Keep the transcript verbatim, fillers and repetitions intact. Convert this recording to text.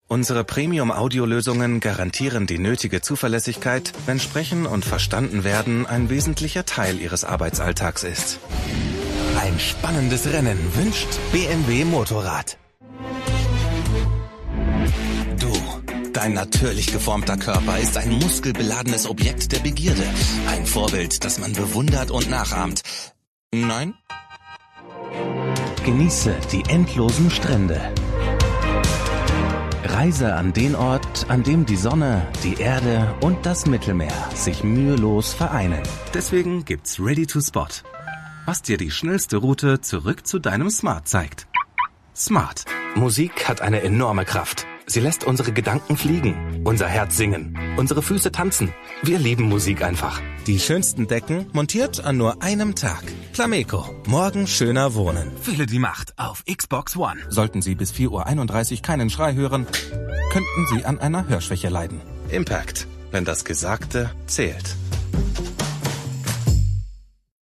Unsere Premium-Audiolösungen garantieren die nötige Zuverlässigkeit, wenn Sprechen und Verstanden werden ein wesentlicher Teil Ihres Arbeitsalltags ist. Ein spannendes Rennen wünscht B M W Motorrad. Du, dein natürlich geformter Körper ist ein muskelbeladenes Objekt der Begierde. Ein Vorbild, das man bewundert und nachahmt. Nein? Genieße die endlosen Strände. Reise an den Ort, an dem die Sonne, die Erde und das Mittelmeer sich mühelos vereinen. Deswegen gibt's Ready to Spot, was dir die schnellste Route zurück zu deinem Smart zeigt. Smart. Musik hat eine enorme Kraft. Sie lässt unsere Gedanken fliegen, unser Herz singen, unsere Füße tanzen. Wir lieben Musik einfach. Die schönsten Decken montiert an nur einem Tag. Flameco. Morgen schöner wohnen. Fühle die Macht auf Xbox One. Sollten Sie bis vier Uhr einunddreißig keinen Schrei hören, könnten Sie an einer Hörschwäche leiden. Impact. Wenn das Gesagte zählt.